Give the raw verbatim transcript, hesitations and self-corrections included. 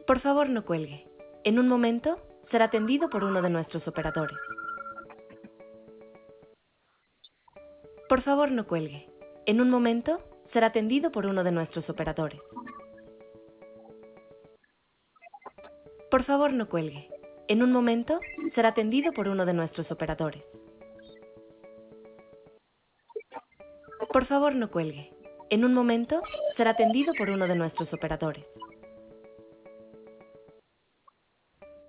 Por favor, no cuelgue. En un momento, será atendido por uno de nuestros operadores. Por favor, no cuelgue. En un momento, será atendido por uno de nuestros operadores. Por favor, no cuelgue. En un momento, será atendido por uno de nuestros operadores. Por favor, no cuelgue. En un momento, será atendido por uno de nuestros operadores.